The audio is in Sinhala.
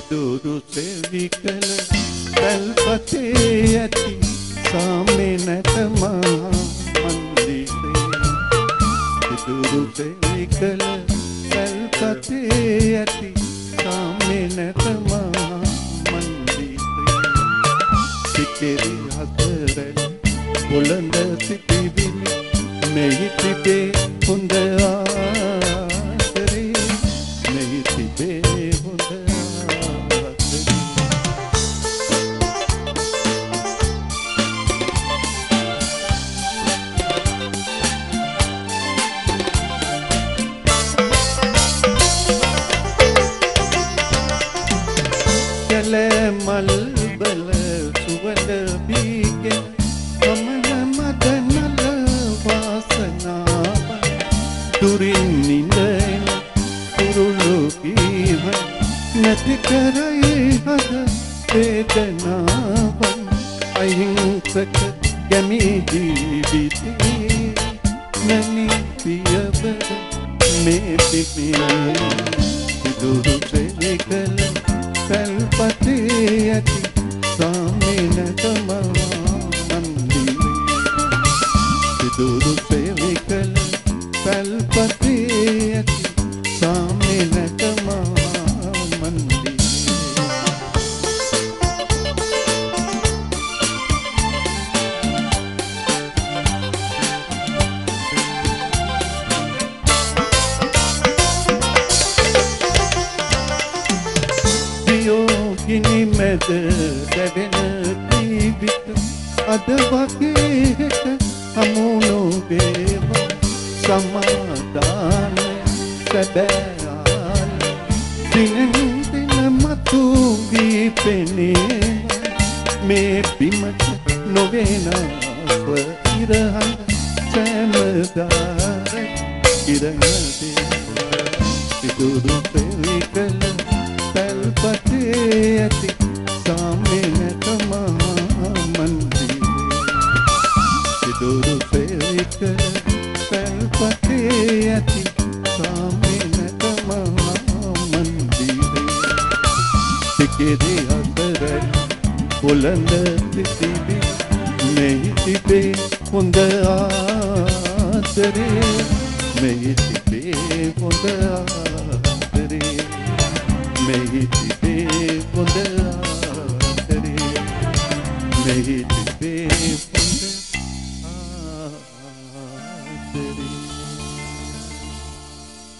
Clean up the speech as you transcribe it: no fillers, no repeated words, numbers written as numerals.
සිදුරු සෙවිකල පැල්පතේ ඇති සාමේ නැත මහා මන්දිරේ. සිදුරු සෙවිකල පැල්පතේ ඇති සාමේ නැත මහා මන්දිරේ. සිකෙරි හතරට බොළඳ සිටිවිලි මෙහි තිබේ හොඳ ආදරේ. මෙහි තිබේ හොඳ මල් බල සුවඳ බීගෙන මම මදනල වාසනාව දුරින් නිඳෙන කුරුළු කීහ නැති කරයි හද වේදනාවන් අහිංසක ගැමි ජීවිතේ නැනි පියවර මේ පිපිනේ. සිදුරු සෙවිකල පැල්පතේ ඇති සාමේ නැත මහා මන්දිරේ. සිදුරු සෙවිකල පැල්පතේ ඇති සාමේ නැත මහා මන්දිරේ. ගිනි මැද දැවෙන ජීවිත අද වගේ හෙට හමු නොවේවා. සමාදානය සැබෑ දිනෙන් දින මතු වී පෙනේවා. මේ බිමට නොවෙනස්ව ඉරහඳ සෑමදාර ඉරහඳේ. සිදුරු සෙවිකල පැල්පතේ ඇති සාමේ නැත මහා මන්දිරේ. සිදුරු සෙවිකල පැල්පතේ ඇති සාමේ නැත මහා මන්දිරේ. සිකෙරි හතරට බොළඳ සිටිවිලි මෙහි තිබේ හොඳ ආදරේ. මෙහි තිබේ හොඳ ආදරේ. මෙහි තිබේ හොඳ ආදරේ. මෙහි තිබේ හොඳ ආදරේ.